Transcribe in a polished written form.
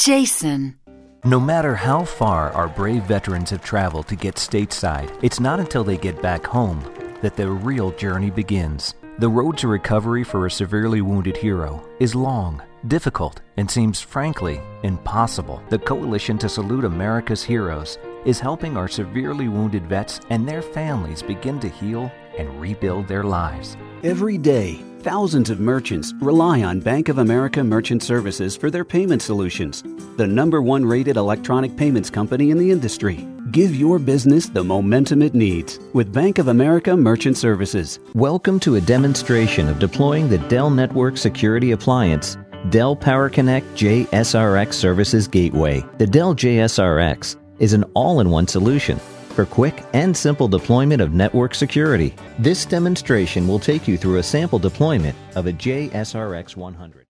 Jason. No matter how far our brave veterans have traveled to get stateside, it's not until they get back home that their real journey begins. The road to recovery for a severely wounded hero is long, difficult, and seems frankly impossible. The Coalition to Salute America's Heroes is helping our severely wounded vets and their families begin to heal and rebuild their lives. Every day, thousands of merchants rely on Bank of America Merchant Services for their payment solutions, the #1 rated electronic payments company in the industry. Give your business the momentum it needs with Bank of America Merchant Services. Welcome to a demonstration of deploying the Dell Network Security Appliance, Dell PowerConnect JSRX Services Gateway. The Dell JSRX is an all-in-one solution for quick and simple deployment of network security. This demonstration will take you through a sample deployment of a JSRX 100.